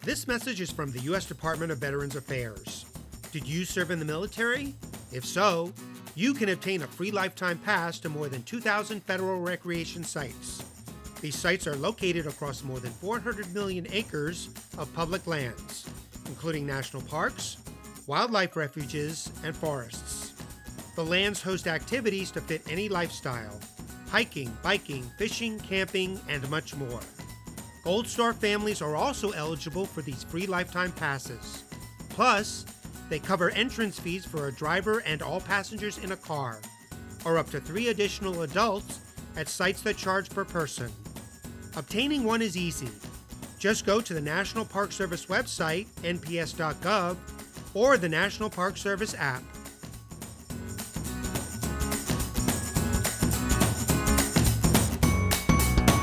This message is from the U.S. Department of Veterans Affairs. Did you serve in the military? If so, you can obtain a free lifetime pass to more than 2,000 federal recreation sites. These sites are located across more than 400 million acres of public lands, including national parks, wildlife refuges, and forests. The lands host activities to fit any lifestyle: hiking, biking, fishing, camping, and much more. Gold Star families are also eligible for these free lifetime passes. Plus, they cover entrance fees for a driver and all passengers in a car, or up to 3 additional adults at sites that charge per person. Obtaining one is easy. Just go to the National Park Service website, nps.gov, or the National Park Service app.